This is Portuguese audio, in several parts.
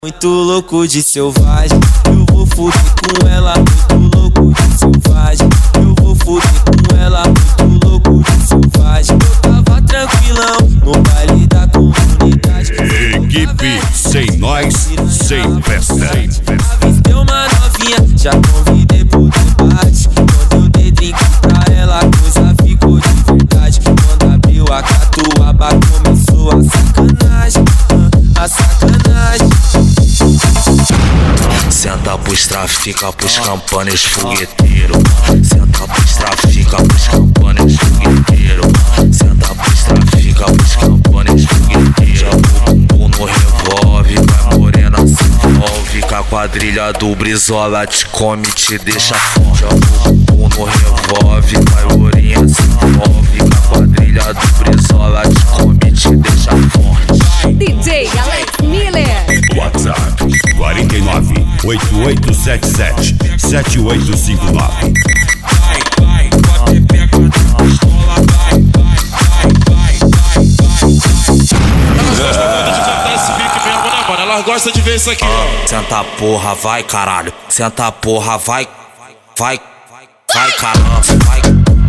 Muito louco de selvagem, eu vou fuder com ela. Muito louco de selvagem, eu vou fuder com ela. Muito louco de selvagem, eu tava tranquilão no baile da comunidade. Equipe sem nós, sem festa. Avistei uma novinha, já convidei pro debate. Quando eu dei drink pra ela, a coisa ficou de verdade. Quando abriu a catuaba, começou a sacanagem, a sacanagem. Senta pros trafica, pros campanhas fogueteiro. Senta pros trafica, pros campanhas fogueteiro. Senta pros trafica, pros campanhas fogueteiro. Joga o bumbum no revólver, vai morena se envolve. Com a quadrilha do Brizola te come, te deixa fome. Joga o bumbum no revólver, vai morena se envolve. Com a quadrilha do Brizola te come, te deixa forte. DJ Alex Miller. WhatsApp 49 8877 7859. Ela gosta de ver isso aqui. Senta porra, vai caralho. Senta porra, vai caramba, vai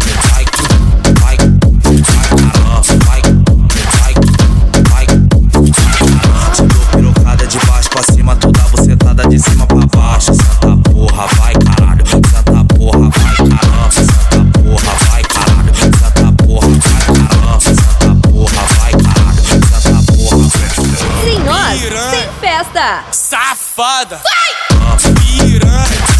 te dou pirocada de baixo pra cima, toda bucetada de cima pra baixo. Senta porra, vai caralho. Senta porra, vai caramba. Senta porra, vai caralho. Senta porra, vai caramba. Senta porra, vai caralho. Senta porra, Sem nós, sem festa. Safada, Vai! piranha.